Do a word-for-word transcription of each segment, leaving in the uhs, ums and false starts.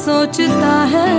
सोचता है,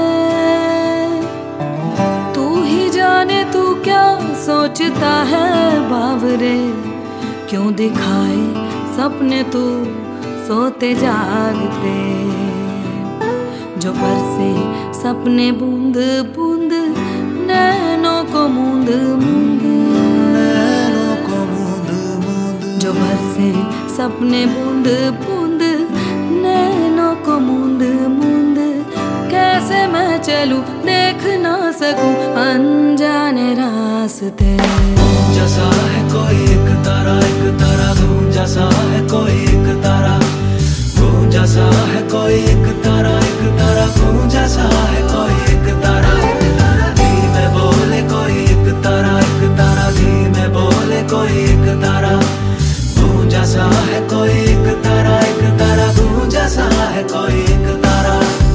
तू ही जाने तू क्या सोचता है बावरे। क्यों दिखाए सपने तू सोते जागते, जो बरसे सपने बूंद बूंद नैनों को मूंद मूंद, नैनों को मूंद मूंद, जो बरसे सपने बूंद बूंद नैनों को मूंद मूंद। कैसे मैं चलूं देख ना सकूं अनजाने रास्ते। जैसा है कोई एक तारा, एक तारा गूंजा सा है कोई एक तारा, गूंजा सा है कोई एक तारा, एक तारा गूंजा सा है कोई एक तारा। धीमे बोले कोई एक तारा, एक तारा धीमे बोले कोई एक तारा, गूंजा सा है कोई एक तारा, एक तारा गूंजा सा है कोई एक तारा।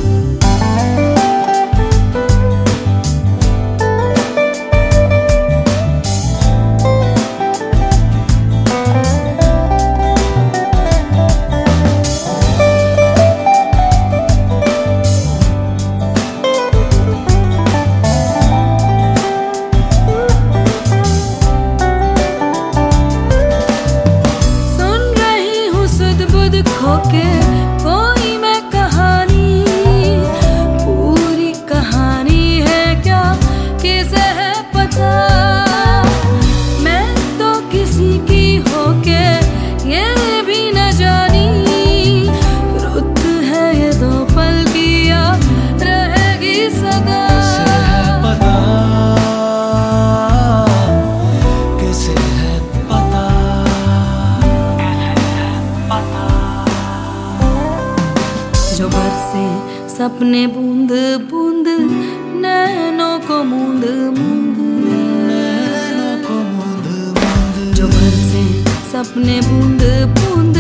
खोके कोई मैं कहानी, पूरी कहानी है क्या किसे है पता। मैं तो किसी की होके ये भी न जानी, रुत है ये दो पल की या रहेगी सदा। किसे है पता, जो बरसे सपने बूंद बूंद नैनों को मूंद मूंद, नैनों को मूंद मूंद, जो बरसे सपने बूंद बूंद